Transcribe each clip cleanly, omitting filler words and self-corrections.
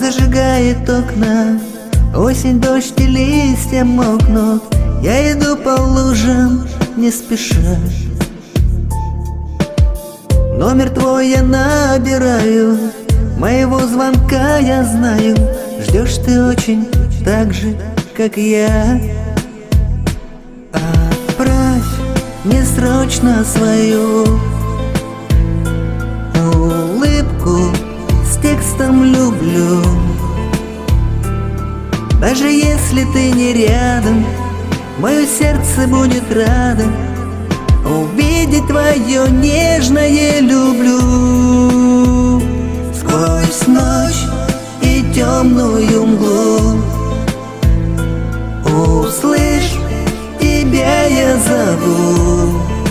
зажигает окна, осень, дождь и листья мокнут. Я иду по лужам не спеша. Номер твой я набираю, моего звонка я знаю. Ждешь ты очень так же, как я. Отправь мне срочно свою улыбку с текстом «люблю». Даже если ты не рядом, мое сердце будет радо увидеть твое нежное «люблю». Сквозь ночь и темную мглу услышь, тебя я зову.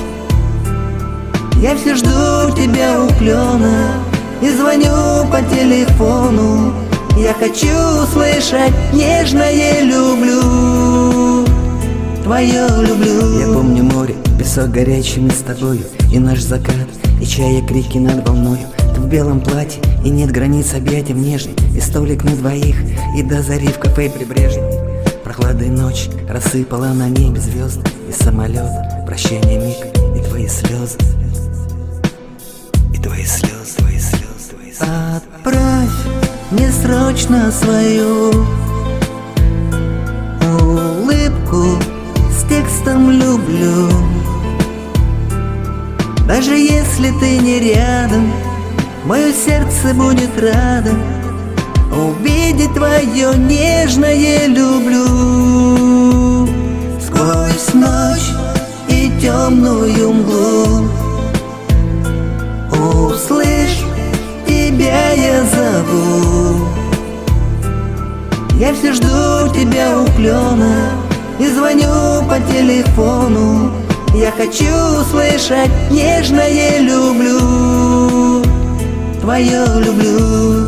Я все жду тебя у клена и звоню по телефону. Я хочу услышать нежное «люблю», твое «люблю». Я помню море, песок горячий мы с тобою, и наш закат, и чая крики над волною. Ты в белом платье, и нет границ объятиям нежных, и столик на двоих, и до зари в кафе прибрежном. Прохладной ночь рассыпала на небе звезды, и самолет, прощание миг, и твои слезы, и твои слезы, твои слезы, твои слезы. Отправь мне срочно свою улыбку с текстом «люблю». Даже если ты не рядом, мое сердце будет радо увидеть твое нежное «люблю». Сквозь ночь и темную мглу услышь, тебя я зову. Я все жду тебя у клена и звоню по телефону. Я хочу услышать нежное «люблю», твое «люблю».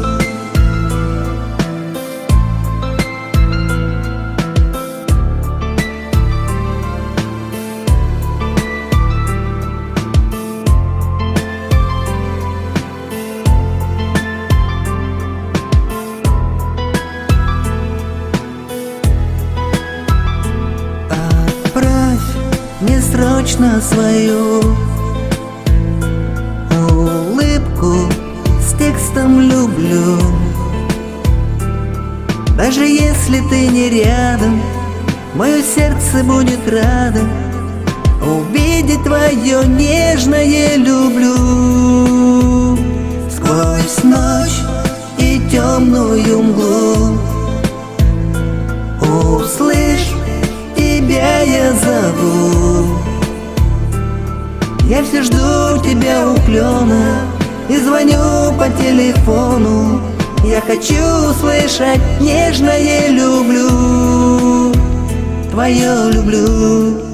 Мне срочно свою улыбку с текстом «люблю». Даже если ты не рядом, мое сердце будет радо увидеть твое нежное «люблю». Сквозь ночь и темную мглу услышь, тебя я зову. Я все жду тебя у клена и звоню по телефону. Я хочу услышать нежное «люблю», твое «люблю».